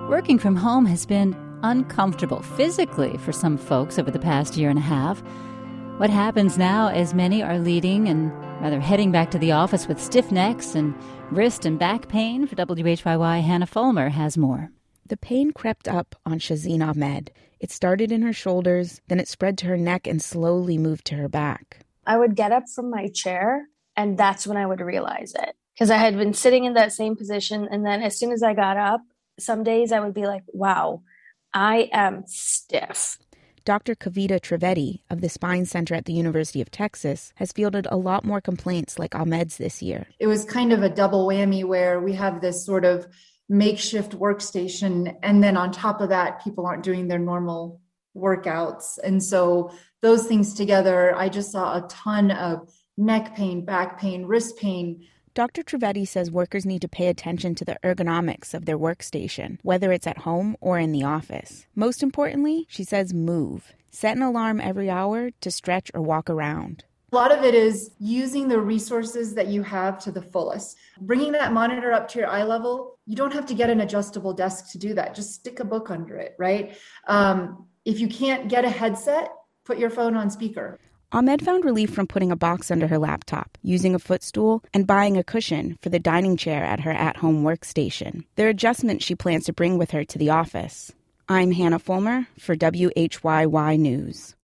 Working from home has been uncomfortable physically for some folks over the past year and a half. What happens now is many are heading back to the office with stiff necks and wrist and back pain. For WHYY, Hannah Fulmer has more. The pain crept up on Shazeen Ahmed. It started in her shoulders, then it spread to her neck and slowly moved to her back. I would get up from my chair, and that's when I would realize it. Because I had been sitting in that same position, and then as soon as I got up, some days I would be like, wow, I am stiff. Dr. Kavita Trivedi of the Spine Center at the University of Texas has fielded a lot more complaints like Ahmed's this year. It was kind of a double whammy where we have this sort of makeshift workstation, and then on top of that, people aren't doing their normal workouts. And so those things together, I just saw a ton of neck pain, back pain, wrist pain. Dr. Trivedi says workers need to pay attention to the ergonomics of their workstation, whether it's at home or in the office. Most importantly, she says move. Set an alarm every hour to stretch or walk around. A lot of it is using the resources that you have to the fullest. Bringing that monitor up to your eye level, you don't have to get an adjustable desk to do that. Just stick a book under it, right? If you can't get a headset, put your phone on speaker. Ahmed found relief from putting a box under her laptop, using a footstool, and buying a cushion for the dining chair at her at-home workstation. They're adjustments she plans to bring with her to the office. I'm Hannah Fulmer for WHYY News.